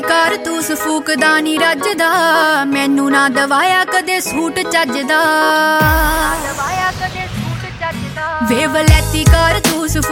कारतूस फूकदा नी रजदा मैनू ना दवाया कदे सूट चजदा वे वलैती कारतूस